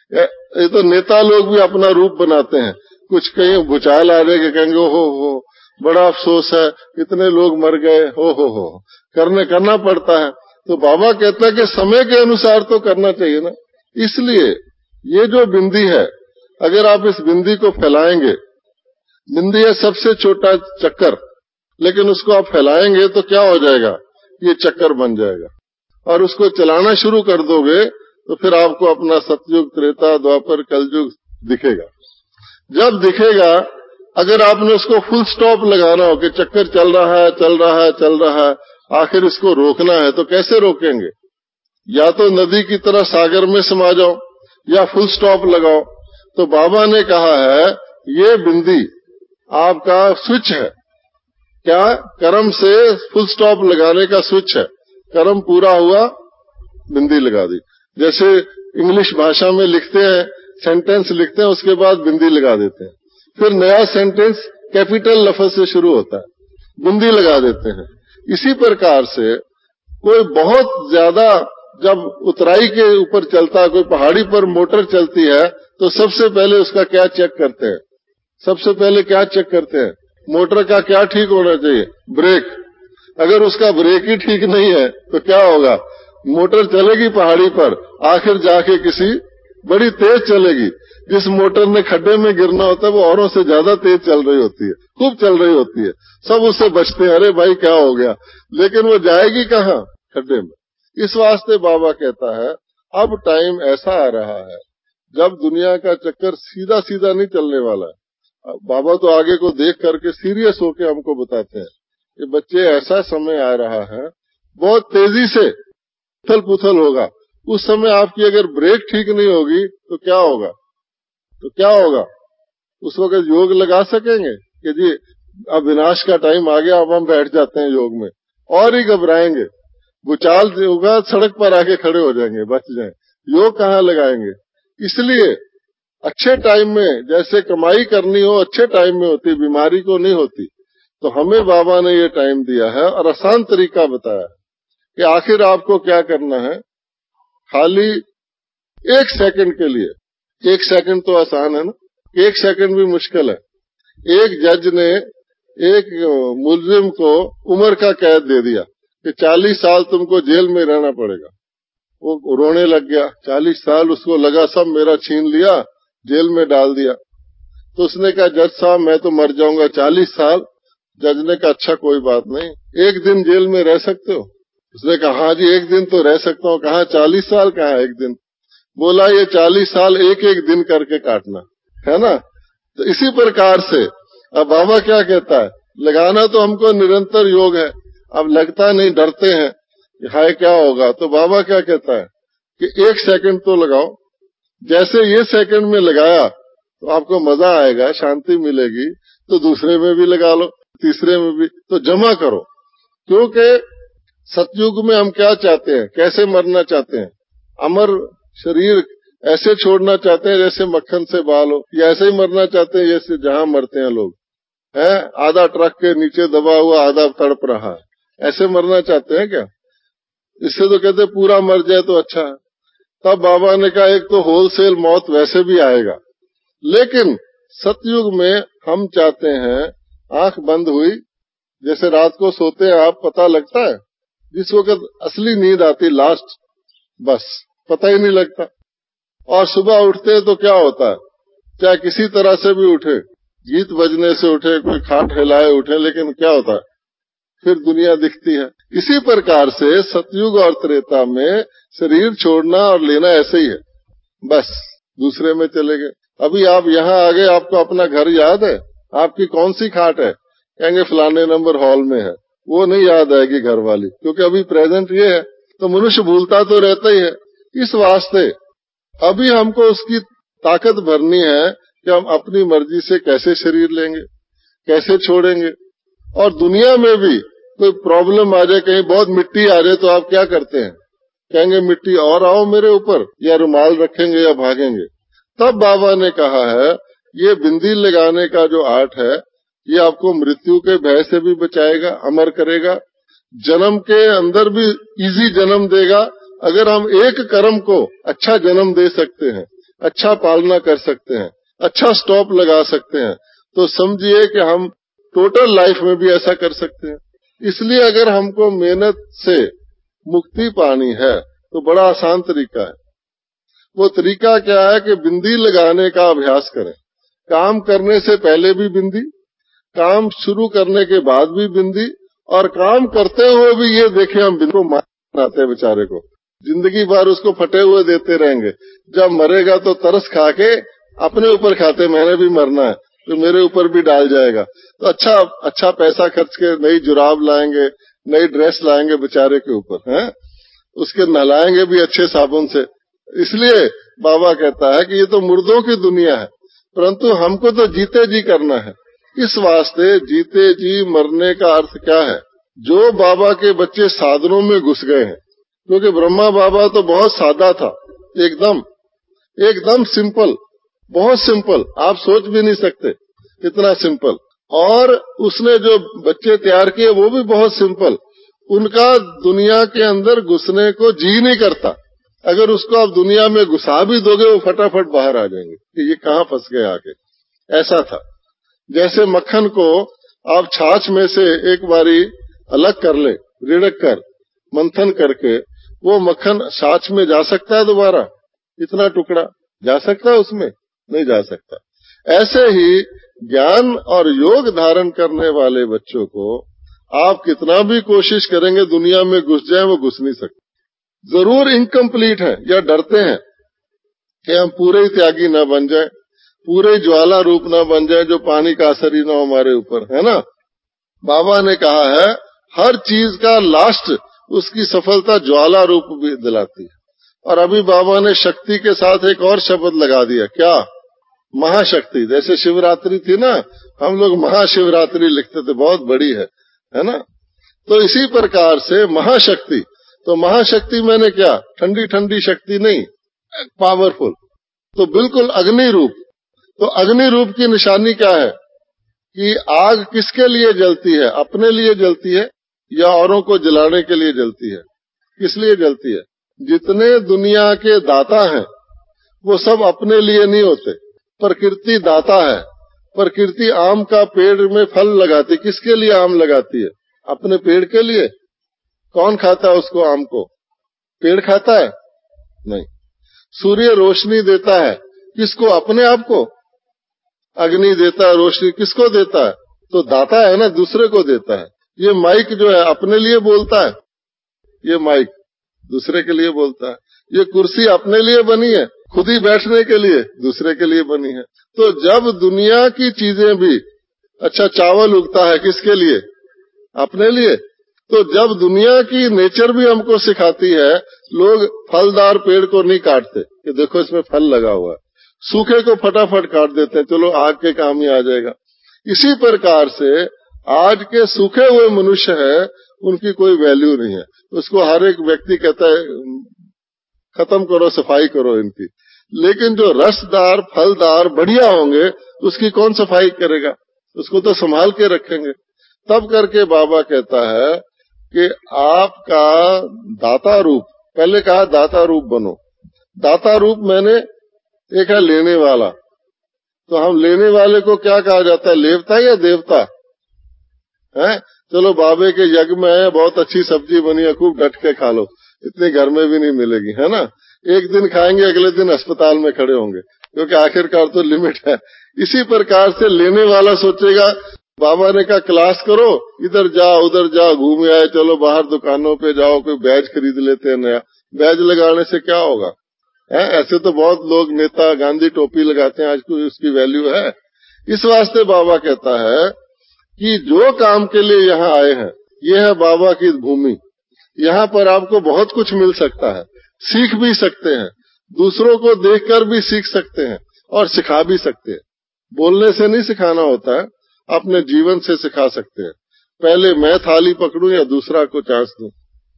ये तो नेता लोग भी अपना रूप बनाते हैं, कुछ कहीं भूचाल आ जाएगा कहेंगे हो हो बड़ा अफसोस है, इतने लोग मर गए, हो हो हो करने करना पड़ता है। तो बाबा कहता है कि समय के अनुसार तो करना चाहिए ना। इसलिए ये जो बिंदी है, अगर आप इस बिंदी को फैलाएंगे, बिंदी है सबसे छोटा चक्कर, लेकिन उसको आप फैलाएंगे तो क्या हो जाएगा, ये चक्कर बन जाएगा। और उसको चलाना शुरू कर दोगे तो फिर आपको अपना सतयुग, त्रेता, द्वापर, कलयुग दिखेगा। जब दिखेगा, अगर आपने उसको फुल स्टॉप लगाना हो कि चक्कर चल रहा है चल रहा है चल रहा है, आखिर इसको रोकना है, तो कैसे रोकेंगे? या तो नदी की तरह सागर में समा जाओ या फुल स्टॉप लगाओ। तो बाबा ने कहा है ये बिंदी आपका स्विच है। क्या? कर्म से फुल स्टॉप लगाने का स्विच है। कर्म पूरा हुआ, बिंदी लगा दी। जैसे इंग्लिश भाषा में लिखते हैं, सेंटेंस लिखते हैं, उसके बाद बिंदी लगा देते हैं, फिर नया सेंटेंस कैपिटल लफ्ज से शुरू होता है, बिंदी लगा देते हैं। इसी प्रकार से कोई बहुत ज्यादा जब उतराई के ऊपर चलता है, कोई पहाड़ी पर मोटर चलती है, तो सबसे पहले उसका क्या चेक करते हैं? सबसे पहले क्या चेक करते हैं? मोटर का क्या ठीक होना चाहिए? ब्रेक। अगर उसका ब्रेक ही ठीक नहीं है तो क्या होगा? मोटर चलेगी पहाड़ी पर, आखिर जाके किसी बड़ी तेज चलेगी। जिस मोटर ने खड्डे में गिरना होता है वो औरों से ज्यादा तेज चल रही होती है, खूब चल रही होती है, सब उससे बचते हैं, अरे भाई क्या हो गया, लेकिन वो जाएगी कहाँ, खड्डे में। इस वास्ते बाबा कहता है अब टाइम ऐसा आ रहा है जब दुनिया का चक्कर सीधा सीधा नहीं चलने वाला है। बाबा तो आगे को देख करके सीरियस होके हमको बताते हैं कि बच्चे ऐसा समय आ रहा है बहुत तेजी से उथल पुथल होगा। उस समय आपकी अगर ब्रेक ठीक नहीं होगी तो क्या होगा, तो क्या होगा उस वक्त योग लगा सकेंगे कि जी अब विनाश का टाइम आ गया, अब हम बैठ जाते हैं योग में, और ही घबराएंगे, भूचाल होगा सड़क पर आके खड़े हो जाएंगे, बच जाएं, योग कहाँ लगाएंगे। इसलिए अच्छे टाइम में जैसे कमाई करनी हो अच्छे टाइम में होती, बीमारी को नहीं होती। तो हमें बाबा ने ये टाइम दिया है और आसान तरीका बताया कि आखिर आपको क्या करना है। खाली एक सेकंड के लिए, एक सेकंड तो आसान है ना, एक सेकंड भी मुश्किल है। एक जज ने एक मुलजिम को उम्र का कैद दे दिया कि चालीस साल तुमको जेल में रहना पड़ेगा। वो रोने लग गया, चालीस साल उसको लगा सब मेरा छीन लिया, जेल में डाल दिया। तो उसने कहा जज साहब मैं तो मर जाऊंगा, चालीस साल। जज ने कहा अच्छा कोई बात नहीं, एक दिन जेल में रह सकते हो। उसने कहा हाँ जी एक दिन तो रह सकता हूँ। कहा चालीस साल कहा एक दिन। बोला ये चालीस साल एक एक दिन करके काटना है ना। तो इसी प्रकार से अब बाबा क्या कहता है, लगाना तो हमको निरंतर योग है, अब लगता नहीं, डरते हैं हाय क्या होगा। तो बाबा क्या कहता है कि एक सेकंड तो लगाओ, जैसे ये सेकंड में लगाया तो आपको मजा आएगा, शांति मिलेगी, तो दूसरे में भी लगा लो, तीसरे में भी, तो जमा करो। क्योंकि सतयुग में हम क्या चाहते हैं, कैसे मरना चाहते हैं, अमर शरीर ऐसे छोड़ना चाहते हैं जैसे मक्खन से बाल हो, या ऐसे ही मरना चाहते हैं जैसे जहां मरते हैं लोग, है आधा ट्रक के नीचे दबा हुआ आधा तड़प रहा है, ऐसे मरना चाहते हैं क्या। इससे तो कहते पूरा मर जाए तो अच्छा है। तब बाबा ने कहा एक तो होलसेल मौत वैसे भी आएगा, लेकिन सतयुग में हम चाहते हैं आंख बंद हुई, जैसे रात को सोते हैं आप, पता लगता है जिस वक्त असली नींद आती लास्ट, बस पता ही नहीं लगता। और सुबह उठते हैं तो क्या होता है, चाहे किसी तरह से भी उठे, गीत बजने से उठे, कोई खाट हिलाए उठे, लेकिन क्या होता है फिर दुनिया दिखती है। इसी प्रकार से सतयुग और त्रेता में शरीर छोड़ना और लेना ऐसे ही है, बस दूसरे में चले गए। अभी आप यहाँ आ गए, आपको अपना घर याद है, आपकी कौन सी खाट है, कहेंगे फलाने नंबर हॉल में है, वो नहीं याद आएगी घर वाली, क्योंकि अभी प्रेजेंट ये है। तो मनुष्य भूलता तो रहता ही है। इस वास्ते अभी हमको उसकी ताकत भरनी है कि हम अपनी मर्जी से कैसे शरीर लेंगे, कैसे छोड़ेंगे। और दुनिया में भी कोई प्रॉब्लम आ जाए, कहीं बहुत मिट्टी आ जाए, तो आप क्या करते हैं, कहेंगे मिट्टी और आओ मेरे ऊपर, या रुमाल रखेंगे या भागेंगे। तब बाबा ने कहा है ये बिंदी लगाने का जो आर्ट है, ये आपको मृत्यु के भय से भी बचाएगा, अमर करेगा, जन्म के अंदर भी इजी जन्म देगा। अगर हम एक कर्म को अच्छा जन्म दे सकते हैं, अच्छा पालना कर सकते हैं, अच्छा स्टॉप लगा सकते हैं, तो समझिए कि हम टोटल लाइफ में भी ऐसा कर सकते हैं। इसलिए अगर हमको मेहनत से मुक्ति पानी है तो बड़ा आसान तरीका है। वो तरीका क्या है कि बिंदी लगाने का अभ्यास करें। काम करने से पहले भी बिंदी, काम शुरू करने के बाद भी बिंदी, और काम करते हुए भी ये देखें हम बिंदी को मारते हैं बेचारे को, जिंदगी भर उसको फटे हुए देते रहेंगे। जब मरेगा तो तरस खा के अपने ऊपर खाते, मैंने भी मरना है तो मेरे ऊपर भी डाल जाएगा। तो अच्छा अच्छा पैसा खर्च के नई जुराब लाएंगे, नई ड्रेस लाएंगे बेचारे के ऊपर, हैं, उसके नहलाएंगे भी अच्छे साबुन से। इसलिए बाबा कहता है कि ये तो मुर्दों की दुनिया है, परंतु हमको तो जीते जी करना है। इस वास्ते जीते जी मरने का अर्थ क्या है। जो बाबा के बच्चे साधनों में घुस गए हैं, क्योंकि ब्रह्मा बाबा तो बहुत सादा था, एकदम एकदम सिंपल, बहुत सिंपल, आप सोच भी नहीं सकते इतना सिंपल। और उसने जो बच्चे तैयार किए वो भी बहुत सिंपल। उनका दुनिया के अंदर घुसने को जी नहीं करता। अगर उसको आप दुनिया में घुसा भी दोगे वो फटाफट बाहर आ जाएंगे कि ये कहाँ फंस गए आके। ऐसा था जैसे मक्खन को आप छाछ में से एक बारी अलग कर ले, रिड़क कर मंथन करके, वो मक्खन छाछ में जा सकता है दोबारा, इतना टुकड़ा जा सकता है उसमें, नहीं जा सकता। ऐसे ही ज्ञान और योग धारण करने वाले बच्चों को आप कितना भी कोशिश करेंगे दुनिया में घुस जाए, वो घुस नहीं सकते। जरूर इनकम्प्लीट है या डरते हैं कि हम पूरे ही त्यागी न बन जाए, पूरे ज्वाला रूप न बन जाए, जो पानी का असर ही न हो हमारे ऊपर, है ना। बाबा ने कहा है हर चीज का लास्ट उसकी सफलता ज्वाला रूप भी दिलाती है। और अभी बाबा ने शक्ति के साथ एक और शब्द लगा दिया, क्या? महाशक्ति। जैसे शिवरात्रि थी ना, हम लोग महाशिवरात्रि लिखते थे, बहुत बड़ी है, है ना। तो इसी प्रकार से महाशक्ति, तो महाशक्ति मैंने क्या? ठंडी ठंडी शक्ति नहीं, पावरफुल, तो बिल्कुल अग्नि रूप। तो अग्नि रूप की निशानी क्या है कि आग किसके लिए जलती है? अपने लिए जलती है या औरों को जलाने के लिए जलती है? किस लिए जलती है? जितने दुनिया के दाता हैं वो सब अपने लिए नहीं होते, प्रकृति दाता है। प्रकृति आम का पेड़ में फल लगाती, किसके लिए आम लगाती है? अपने पेड़ के लिए। कौन खाता है उसको? आम को पेड़ खाता है? नहीं। सूर्य रोशनी देता है किसको? अपने आप को। अग्नि देता है रोशनी, किसको देता है? तो दाता है ना, दूसरे को देता है। ये माइक जो है अपने लिए बोलता है, ये माइक दूसरे के लिए बोलता है। ये कुर्सी अपने लिए बनी है, खुद ही बैठने के लिए, दूसरे के लिए बनी है। तो जब दुनिया की चीजें भी, अच्छा चावल उगता है किसके लिए? अपने लिए। तो जब दुनिया की नेचर भी हमको सिखाती है, लोग फलदार पेड़ को नहीं काटते कि देखो इसमें फल लगा हुआ है, सूखे को फटाफट काट देते हैं, चलो आग के काम ही आ जाएगा। इसी प्रकार से आज के सूखे हुए मनुष्य है, उनकी कोई वैल्यू नहीं है। उसको हर एक व्यक्ति कहता है खत्म करो, सफाई करो इनकी। लेकिन जो रसदार फलदार बढ़िया होंगे उसकी कौन सफाई करेगा? उसको तो संभाल के रखेंगे। तब करके बाबा कहता है कि आपका दाता रूप, पहले कहा दाता रूप बनो। दाता रूप मैंने एक है लेने वाला, तो हम लेने वाले को क्या कहा जाता है? लेवता या देवता है? चलो बाबे के यज्ञ में है, बहुत अच्छी सब्जी बनी है, खूब डट के खा लो, इतनी घर में भी नहीं मिलेगी, है ना। एक दिन खाएंगे, अगले दिन अस्पताल में खड़े होंगे, क्योंकि आखिरकार तो लिमिट है। इसी प्रकार से लेने वाला सोचेगा, बाबा ने कहा क्लास करो, इधर जाओ उधर जाओ, घूमे आए, चलो बाहर दुकानों पे जाओ, कोई बैज खरीद लेते हैं नया। बैज लगाने से क्या होगा? है ऐसे तो बहुत लोग नेता गांधी टोपी लगाते हैं, आज कोई उसकी वैल्यू है? इस वास्ते बाबा कहता है कि जो काम के लिए यहाँ आए हैं, ये है बाबा की भूमि। यहाँ पर आपको बहुत कुछ मिल सकता है, सीख भी सकते हैं, दूसरों को देखकर भी सीख सकते हैं और सिखा भी सकते हैं। बोलने से नहीं सिखाना होता है, अपने जीवन से सिखा सकते हैं। पहले मैं थाली पकड़ूं या दूसरा को चांस दूं।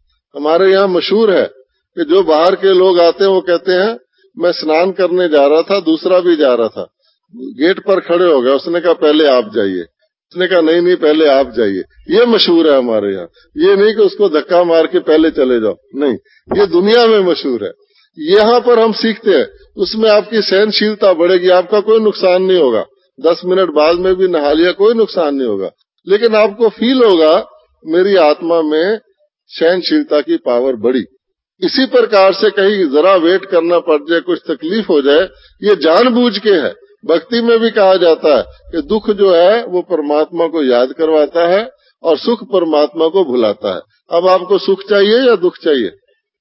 हमारे यहाँ मशहूर है कि जो बाहर के लोग आते हैं वो कहते हैं मैं स्नान करने जा रहा था, दूसरा भी जा रहा था, गेट पर खड़े हो गए, उसने कहा पहले आप जाइए, उसने कहा नहीं नहीं पहले आप जाइए। ये मशहूर है हमारे यहाँ। ये नहीं कि उसको धक्का मार के पहले चले जाओ, नहीं, ये दुनिया में मशहूर है। यहाँ पर हम सीखते हैं, उसमें आपकी सहनशीलता बढ़ेगी, आपका कोई नुकसान नहीं होगा। दस मिनट बाद में भी नहा लिया, कोई नुकसान नहीं होगा, लेकिन आपको फील होगा मेरी आत्मा में सहनशीलता की पावर बढ़ी। इसी प्रकार से कहीं जरा वेट करना पड़ जाए, कुछ तकलीफ हो जाए, ये जानबूझ के है। भक्ति में भी कहा जाता है कि दुख जो है वो परमात्मा को याद करवाता है और सुख परमात्मा को भुलाता है। अब आपको सुख चाहिए या दुख चाहिए?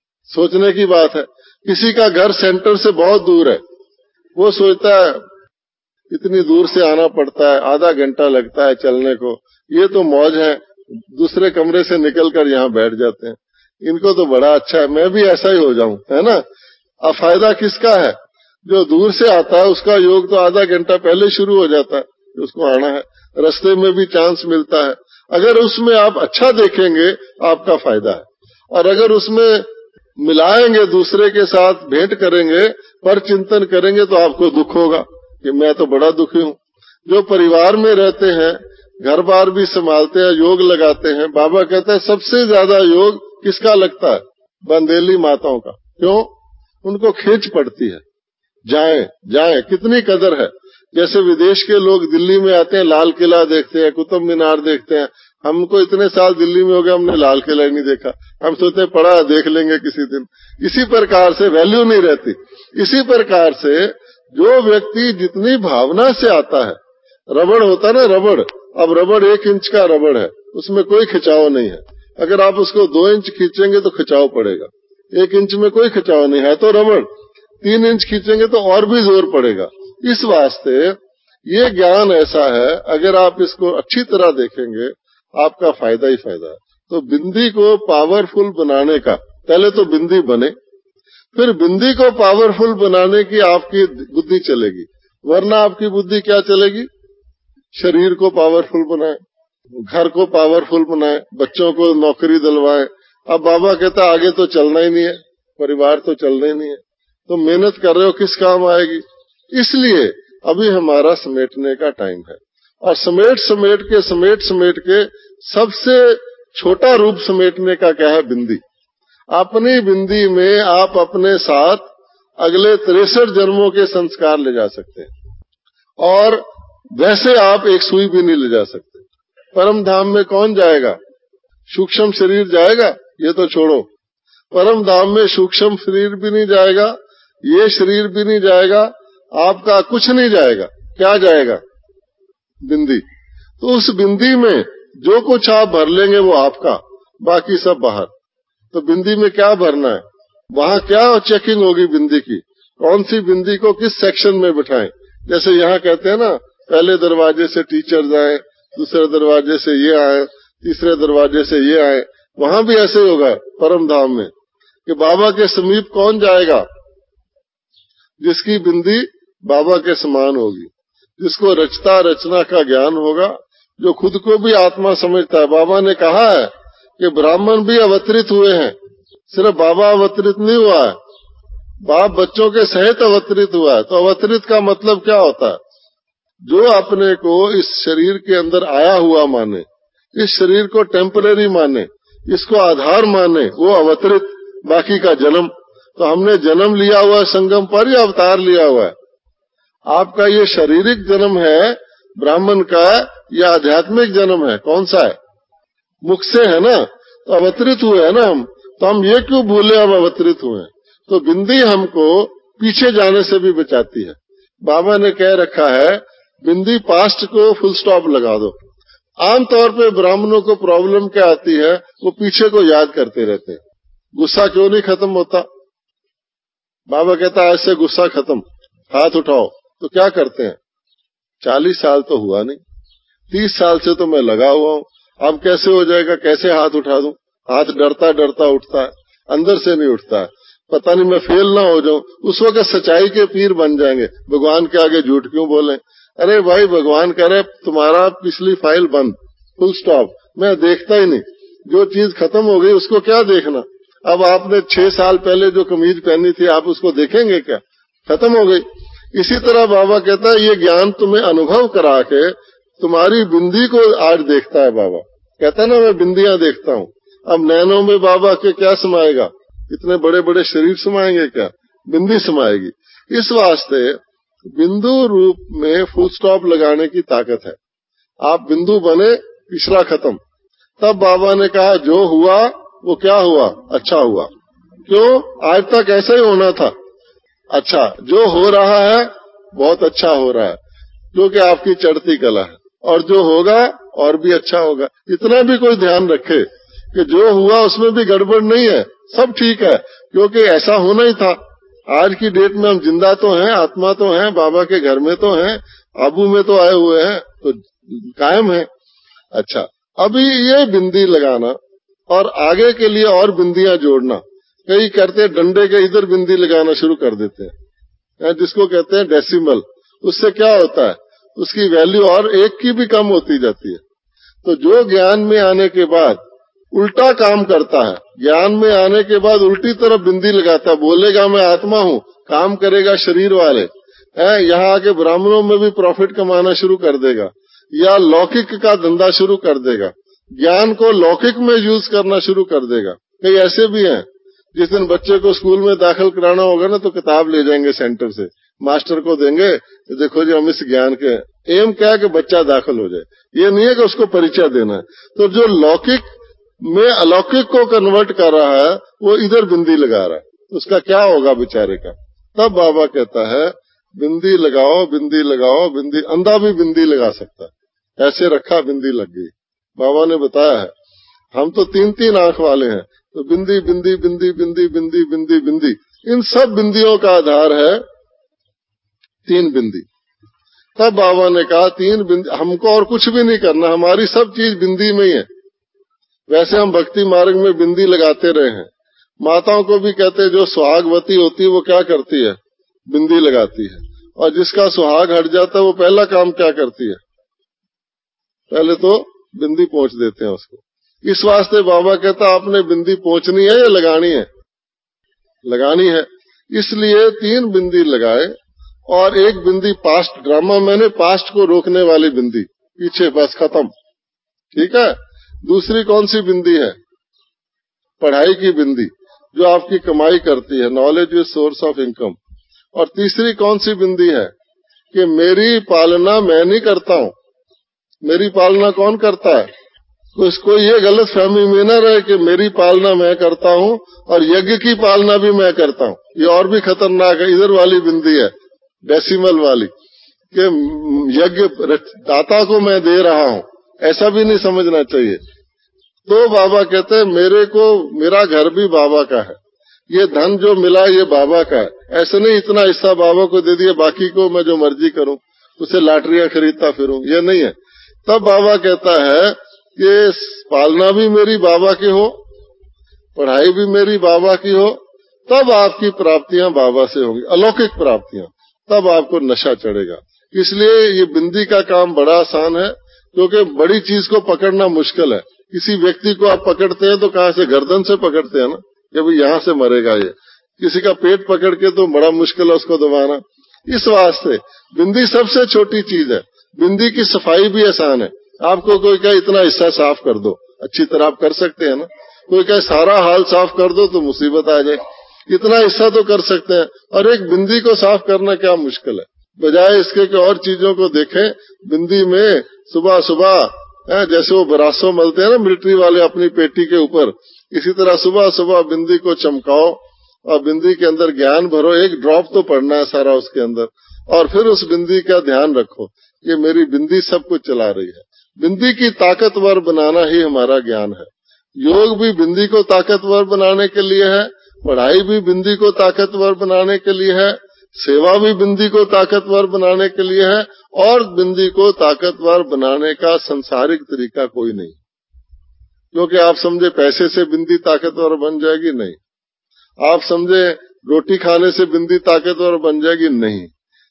सोचने की बात है। किसी का घर सेंटर से बहुत दूर है, वो सोचता है इतनी दूर से आना पड़ता है, आधा घंटा लगता है चलने को, ये तो मौज है, दूसरे कमरे से निकलकर यहाँ बैठ जाते हैं, इनको तो बड़ा अच्छा है, मैं भी ऐसा ही हो जाऊं, है ना। अब फायदा किसका है? जो दूर से आता है उसका योग तो आधा घंटा पहले शुरू हो जाता है, उसको आना है, रास्ते में भी चांस मिलता है। अगर उसमें आप अच्छा देखेंगे आपका फायदा है, और अगर उसमें मिलाएंगे, दूसरे के साथ भेंट करेंगे, पर चिंतन करेंगे, तो आपको दुख होगा कि मैं तो बड़ा दुखी हूँ। जो परिवार में रहते हैं, घर बार भी संभालते हैं, योग लगाते हैं, बाबा कहते हैं सबसे ज्यादा योग किसका लगता है? बंदेली माताओं का। क्यों? उनको खींच पड़ती है, जाएं जाएं, कितनी कदर है। जैसे विदेश के लोग दिल्ली में आते हैं, लाल किला देखते हैं, कुतुब मीनार देखते हैं, हमको इतने साल दिल्ली में हो गए, हमने लाल किला ही नहीं देखा, हम सोचते हैं पड़ा देख लेंगे किसी दिन। इसी प्रकार से वैल्यू नहीं रहती। इसी प्रकार से जो व्यक्ति जितनी भावना से आता है, रबड़ होता है ना रबड़, अब रबड़ एक इंच का रबड़ है, उसमें कोई खिंचाव नहीं है। अगर आप उसको दो इंच खींचेंगे तो खिंचाव पड़ेगा, एक इंच में कोई खिंचाव नहीं है तो रबड़, तीन इंच खींचेंगे तो और भी जोर पड़ेगा। इस वास्ते ये ज्ञान ऐसा है, अगर आप इसको अच्छी तरह देखेंगे आपका फायदा ही फायदा है। तो बिंदी को पावरफुल बनाने का, पहले तो बिंदी बने, फिर बिंदी को पावरफुल बनाने की आपकी बुद्धि चलेगी, वरना आपकी बुद्धि क्या चलेगी? शरीर को पावरफुल बनाए, घर को पावरफुल बनाए, बच्चों को नौकरी दिलवाए। अब बाबा कहता आगे तो चलना ही नहीं है, परिवार तो चलना ही नहीं है, तो मेहनत कर रहे हो किस काम आएगी? इसलिए अभी हमारा समेटने का टाइम है, और समेट समेट के समेट समेट के सबसे छोटा रूप समेटने का क्या है? बिंदी। अपनी बिंदी में आप अपने साथ अगले तिरसठ जन्मों के संस्कार ले जा सकते हैं, और वैसे आप एक सुई भी नहीं ले जा सकते। परम धाम में कौन जाएगा? सूक्ष्म शरीर जाएगा? ये तो छोड़ो, परम धाम में सूक्ष्म शरीर भी नहीं जाएगा, ये शरीर भी नहीं जाएगा, आपका कुछ नहीं जाएगा। क्या जाएगा? बिंदी। तो उस बिंदी में जो कुछ आप भर लेंगे वो आपका, बाकी सब बाहर। तो बिंदी में क्या भरना है? वहां क्या चेकिंग होगी बिंदी की? कौन सी बिंदी को किस सेक्शन में बिठाएं? जैसे यहाँ कहते हैं ना, पहले दरवाजे से टीचर्स आए, दूसरे दरवाजे से ये आए, तीसरे दरवाजे से ये आए। वहां भी ऐसे ही होगा परम धाम में कि बाबा के समीप कौन जाएगा? जिसकी बिंदी बाबा के समान होगी, जिसको रचता रचना का ज्ञान होगा, जो खुद को भी आत्मा समझता है। बाबा ने कहा है कि ब्राह्मण भी अवतरित हुए हैं, सिर्फ बाबा अवतरित नहीं हुआ है, बाप बच्चों के सहित अवतरित हुआ है। तो अवतरित का मतलब क्या होता है? जो अपने को इस शरीर के अंदर आया हुआ माने, इस शरीर को टेम्परेरी माने, इसको आधार माने, वो अवतरित। बाकी का जन्म, तो हमने जन्म लिया हुआ है संगम पर या अवतार लिया हुआ है? आपका ये शारीरिक जन्म है ब्राह्मण का या आध्यात्मिक जन्म है? कौन सा है? मुख से है ना, तो अवतरित हुए है ना हम। तो हम ये क्यों भूले हम अवतरित हुए? तो बिंदी हमको पीछे जाने से भी बचाती है। बाबा ने कह रखा है बिंदी पास्ट को फुल स्टॉप लगा दो। आमतौर पे ब्राह्मणों को प्रॉब्लम क्या आती है? वो पीछे को याद करते रहते हैं। गुस्सा क्यों नहीं खत्म होता? बाबा कहता है ऐसे गुस्सा खत्म, हाथ उठाओ। तो क्या करते हैं? चालीस साल तो हुआ नहीं, तीस साल से तो मैं लगा हुआ हूं, अब कैसे हो जाएगा? कैसे हाथ उठा दूं? हाथ डरता डरता उठता है, अंदर से नहीं उठता है। पता नहीं मैं फेल ना हो जाऊं। उस वक्त सच्चाई के पीर बन जाएंगे, भगवान के आगे झूठ क्यों बोले? अरे भाई, भगवान कह रहे तुम्हारा पिछली फाइल बंद, फुल स्टॉप, मैं देखता ही नहीं। जो चीज खत्म हो गई उसको क्या देखना? अब आपने छह साल पहले जो कमीज पहनी थी आप उसको देखेंगे क्या? खत्म हो गई। इसी तरह बाबा कहता है ये ज्ञान तुम्हें अनुभव करा के तुम्हारी बिंदी को आज देखता है। बाबा कहता है ना मैं बिंदियां देखता हूं। अब नैनों में बाबा के क्या समाएगा? इतने बड़े बड़े शरीर समाएंगे क्या? बिंदी समाएगी। इस वास्ते बिंदु रूप में फुल स्टॉप लगाने की ताकत है। आप बिंदु बने, तीसरा खत्म। तब बाबा ने कहा जो हुआ वो क्या हुआ? अच्छा हुआ। क्यों? आज तक ऐसा ही होना था। अच्छा, जो हो रहा है बहुत अच्छा हो रहा है, क्योंकि आपकी चढ़ती कला है, और जो होगा और भी अच्छा होगा। इतना भी कोई ध्यान रखे कि जो हुआ उसमें भी गड़बड़ नहीं है, सब ठीक है, क्योंकि ऐसा होना ही था। आज की डेट में हम जिंदा तो हैं, आत्मा तो हैं, बाबा के घर में तो हैं, आबू में तो आए हुए हैं, तो कायम है। अच्छा, अभी ये बिंदी लगाना और आगे के लिए और बिंदियां जोड़ना, कई करते डंडे के इधर बिंदी लगाना शुरू कर देते हैं, जिसको कहते हैं डेसिमल। उससे क्या होता है? उसकी वैल्यू और एक की भी कम होती जाती है। तो जो ज्ञान में आने के बाद उल्टा काम करता है, ज्ञान में आने के बाद उल्टी तरफ बिंदी लगाता है, बोलेगा मैं आत्मा हूं, काम करेगा शरीर वाले, है यहाँ आके ब्राह्मणों में भी प्रॉफिट कमाना शुरू कर देगा, या लौकिक का धंधा शुरू कर देगा, ज्ञान को लौकिक में यूज करना शुरू कर देगा। कई ऐसे भी हैं, जिस दिन बच्चे को स्कूल में दाखिल कराना होगा ना, तो किताब ले जाएंगे सेंटर से, मास्टर को देंगे, तो देखो जी हम इस ज्ञान के एम क्या है कि बच्चा दाखिल हो जाए, ये नहीं है कि उसको परिचय देना है। तो जो लौकिक में अलौकिक को कन्वर्ट कर रहा है वो इधर बिंदी लगा रहा है, उसका क्या होगा बेचारे का? तब बाबा कहता है बिंदी लगाओ, बिंदी लगाओ, बिंदी, अंधा भी बिंदी लगा सकता है, ऐसे रखा बिंदी लग गई। बाबा ने बताया है, हम तो तीन तीन आंख वाले हैं, तो बिंदी बिंदी बिंदी बिंदी बिंदी बिंदी बिंदी, इन सब बिंदियों का आधार है तीन बिंदी। तब बाबा ने कहा तीन बिंदी, हमको और कुछ भी नहीं करना, हमारी सब चीज बिंदी में ही है। वैसे हम भक्ति मार्ग में बिंदी लगाते रहे हैं। माताओं को भी कहते हैं जो सुहागवती होती है वो क्या करती है, बिंदी लगाती है। और जिसका सुहाग हट जाता है वो पहला काम क्या करती है, पहले तो बिंदी पोंछ देते हैं उसको। इस वास्ते बाबा कहता आपने बिंदी पोंछनी है या लगानी है, लगानी है। इसलिए तीन बिंदी लगाए, और एक बिंदी पास्ट, ड्रामा मैंने पास्ट को रोकने वाली बिंदी, पीछे बस खत्म, ठीक है। दूसरी कौन सी बिंदी है, पढ़ाई की बिंदी, जो आपकी कमाई करती है, knowledge is source of income. और तीसरी कौन सी बिंदी है कि मेरी पालना मैं नहीं करता हूं, मेरी पालना कौन करता है। तो इसको ये गलत फहमी में न रहे कि मेरी पालना मैं करता हूं और यज्ञ की पालना भी मैं करता हूं, ये और भी खतरनाक है। इधर वाली बिंदी है डेसिमल वाली कि यज्ञ दाता को मैं दे रहा हूं, ऐसा भी नहीं समझना चाहिए। तो बाबा कहते हैं मेरे को, मेरा घर भी बाबा का है, ये धन जो मिला ये बाबा का है। ऐसे नहीं इतना हिस्सा बाबा को दे दिया, बाकी को मैं जो मर्जी करूं, उसे लॉटरियां खरीदता फिरूं, ये नहीं है। तब बाबा कहता है कि पालना भी मेरी बाबा की हो, पढ़ाई भी मेरी बाबा की हो, तब आपकी प्राप्तियां बाबा से होगी, अलौकिक प्राप्तियां, तब आपको नशा चढ़ेगा। इसलिए ये बिंदी का काम बड़ा आसान है, क्योंकि बड़ी चीज को पकड़ना मुश्किल है। किसी व्यक्ति को आप पकड़ते हैं तो कहां से, गर्दन से पकड़ते हैं ना, कि भाई यहां से मरेगा ये। किसी का पेट पकड़ के तो बड़ा मुश्किल है उसको दबाना। इस वास्ते बिंदी सबसे छोटी चीज है, बिंदी की सफाई भी आसान है। आपको कोई कहे इतना हिस्सा साफ कर दो, अच्छी तरह आप कर सकते हैं ना। कोई कहे सारा हाल साफ कर दो तो मुसीबत आ जाए, इतना हिस्सा तो कर सकते हैं। और एक बिंदी को साफ करना क्या मुश्किल है, बजाय इसके कि और चीजों को देखें। बिंदी में सुबह सुबह जैसे वो बरासो मलते हैं ना मिलिट्री वाले अपनी पेटी के ऊपर, इसी तरह सुबह सुबह बिंदी को चमकाओ और बिंदी के अंदर ज्ञान भरो। एक ड्रॉप तो पड़ना है सारा उसके अंदर, और फिर उस बिंदी का ध्यान रखो कि मेरी बिंदी सब कुछ चला रही है। बिंदी की ताकतवर बनाना ही हमारा ज्ञान है। योग भी बिंदी को ताकतवर बनाने के लिए है, पढ़ाई भी बिंदी को ताकतवर बनाने के लिए है, सेवा भी बिंदी को ताकतवर बनाने के लिए है। और बिंदी को ताकतवर बनाने का संसारिक तरीका कोई नहीं, क्योंकि आप समझे पैसे से बिंदी ताकतवर बन जाएगी, नहीं। आप समझे रोटी खाने से बिंदी ताकतवर बन जाएगी, नहीं।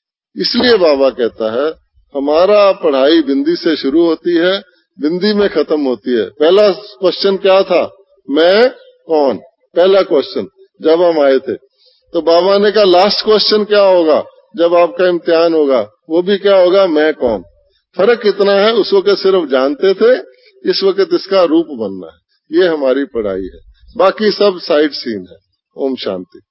इसलिए बाबा कहता है हमारा पढ़ाई बिंदी से शुरू होती है, बिंदी में खत्म होती है। पहला क्वेश्चन क्या था, मैं कौन, पहला क्वेश्चन जब हम आए थे। तो बाबा ने कहा लास्ट क्वेश्चन क्या होगा जब आपका इम्तिहान होगा, वो भी क्या होगा, मैं कौन। फर्क इतना है, उस वक्त सिर्फ जानते थे, इस वक्त इसका रूप बनना है। ये हमारी पढ़ाई है, बाकी सब साइड सीन है। ओम शांति।